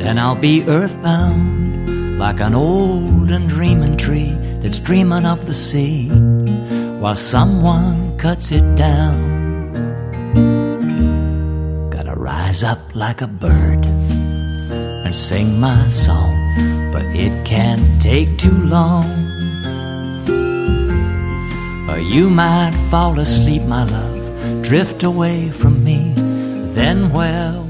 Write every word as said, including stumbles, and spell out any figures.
Then I'll be earthbound, like an old and dreaming tree that's dreaming of the sea, while someone cuts it down. Gotta rise up like a bird and sing my song, but it can't take too long, or you might fall asleep, my love, drift away from me. Then, well,